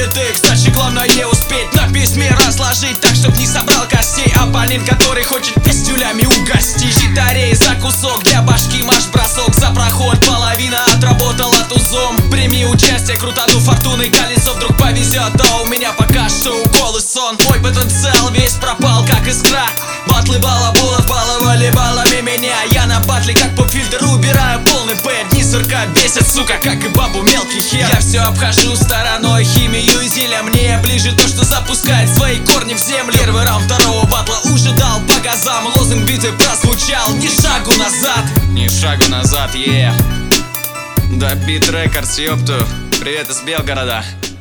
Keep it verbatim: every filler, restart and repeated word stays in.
впритык. Значит, главное успеть на письме разложить так, чтоб не собрал костей оппонент, который хочет пистюлями угостить. Читарей за кусок, для башки марш-бросок. За проход половина отработала тузом. Прими участие, крутану фортуны колесо. Вдруг повезет, а у меня пока что укол и сон. Мой потенциал весь пропал, как искра. Батлы балаболов баловали балами меня. Я на батле как поп-фильтр убираю полный бэт. Дни сырка бесят, сука, как и бабу мелкий хер. Я все обхожу стороной, химию и зелья. Мне ближе то, что запускает свои корни в землю. Первый раунд второго батла уже дал по газам. Лозунг битвы прозвучал: ни шагу назад. Ни шагу назад, е yeah. Да Beat Records, ёпту. Привет из Белгорода.